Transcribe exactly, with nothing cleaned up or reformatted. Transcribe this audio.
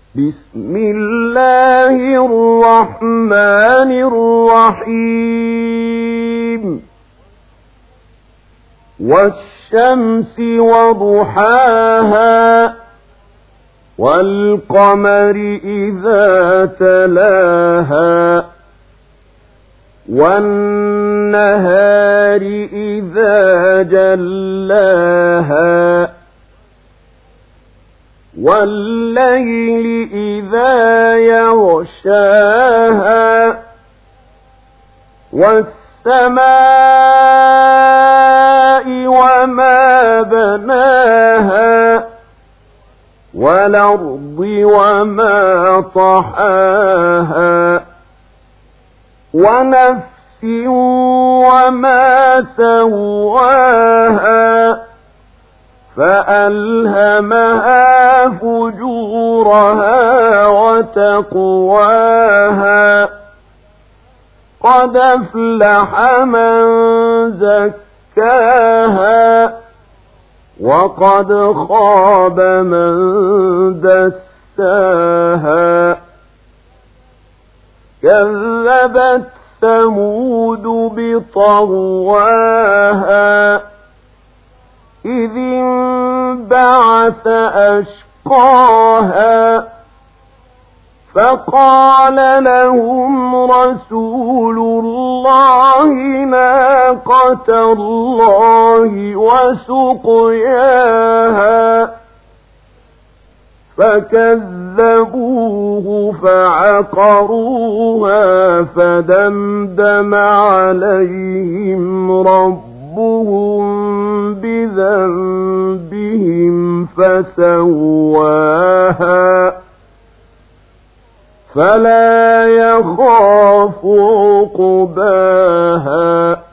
بسم الله الرحمن الرحيم والشمس وضحاها والقمر إذا تلاها والنهار إذا جلاها والليل إذا يغشاها والسماء وما بناها والأرض وما طحاها ونفس وما سواها فألهمها فجورها وتقواها قد أفلح من زكاها وقد خاب من دساها كذبت ثمود بطغواها إذ انبعث أشقاها فقال لهم رسول الله ناقة الله وسقياها فكذبوه فعقروها فدمدم عليهم ربهم بذنبهم فسواها فلا يخاف عقباها